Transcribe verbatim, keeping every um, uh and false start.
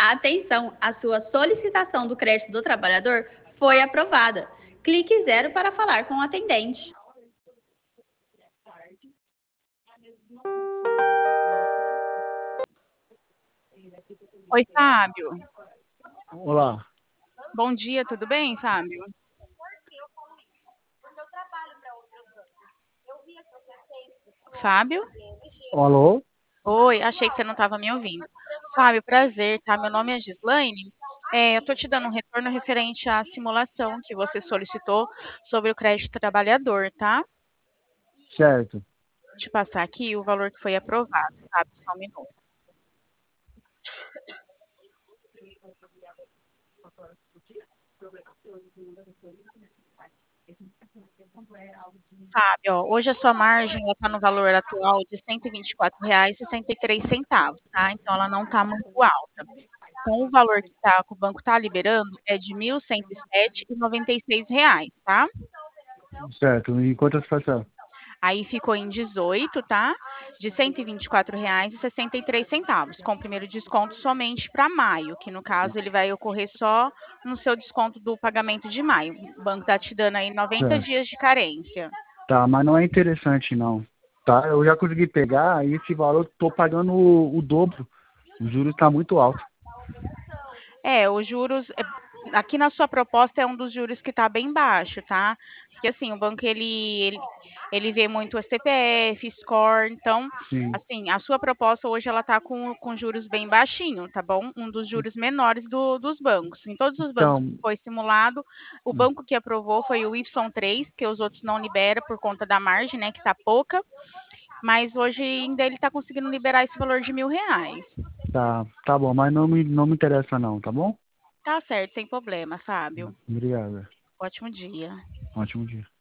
Atenção, a sua solicitação do crédito do trabalhador foi aprovada. Clique zero para falar com o atendente. Oi, Fábio. Olá. Bom dia, tudo bem, Fábio? Fábio? Alô? Oi, achei que você não estava me ouvindo. Fábio, prazer, tá? Meu nome é Gislaine. É, eu tô te dando um retorno referente à simulação que você solicitou sobre o crédito trabalhador, tá? Certo. Vou te passar aqui o valor que foi aprovado, sabe? Só um minuto. Fábio, ó, hoje a sua margem está no valor atual de cento e vinte e quatro reais e sessenta e três centavos, tá? Então ela não está muito alta. Então o valor que, tá, que o banco está liberando é de mil cento e sete reais e noventa e seis reais, tá? Certo. E quantas parcelas? Aí ficou em dezoito, tá? De cento e vinte e quatro reais e sessenta e três centavos, com o primeiro desconto somente para maio, que no caso ele vai ocorrer só no seu desconto do pagamento de maio. O banco está te dando aí noventa Certo. dias de carência. Tá, mas não é interessante não. Tá, eu já consegui pegar e esse valor eu tô pagando o, o dobro. O juros está muito alto. É, os juros, é, aqui na sua proposta é um dos juros que está bem baixo, tá? Porque assim, o banco ele, ele, ele vê muito o C P F, score, então, Sim. assim, a sua proposta hoje ela tá com, com juros bem baixinho, tá bom? Um dos juros menores do, dos bancos. Em todos os bancos que Então, foi simulado, o banco que aprovou foi o Y três, que os outros não liberam por conta da margem, né, que tá pouca, mas hoje ainda ele tá conseguindo liberar esse valor de mil reais. tá, tá bom, mas não me, não me interessa não, tá bom? Tá certo, sem problema, Fábio. Obrigado. Ótimo dia. Ótimo dia.